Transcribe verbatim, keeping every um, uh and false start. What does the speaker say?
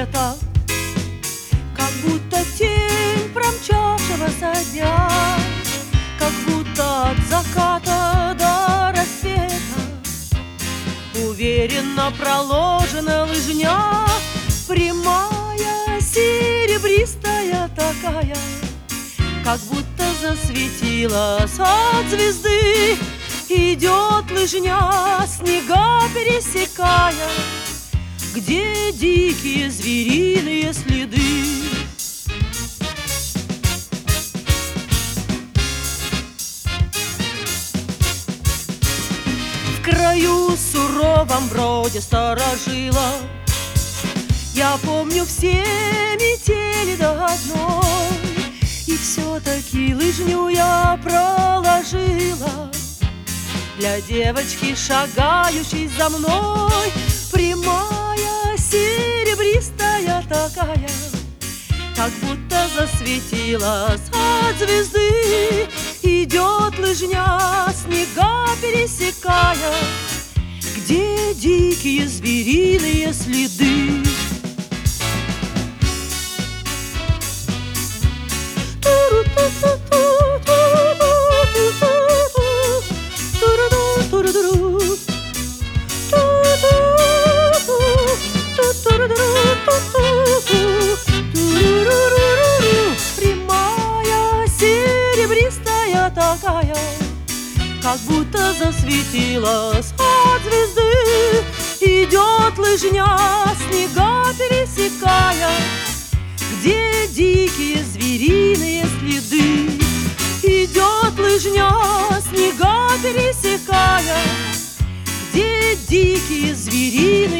света, как будто тень промчавшегося дня, как будто от заката до рассвета уверенно проложена лыжня, прямая, серебристая такая, как будто засветилась от звезды. Идет лыжня, снега пересекая, где дикие звериные следы. В краю суровом броде сторожила, я помню все метели до одной, и все-таки лыжню я проложила для девочки, шагающей за мной. Прямая, серебристая такая, как будто засветилась от звезды. Идет лыжня, снега пересекая, где дикие звериные следы. Прямая, серебристая такая, как будто засветилась от звезды. Идет лыжня, снега пересекая, где дикие звериные следы. Идет лыжня, снега пересекая, где дикие звериные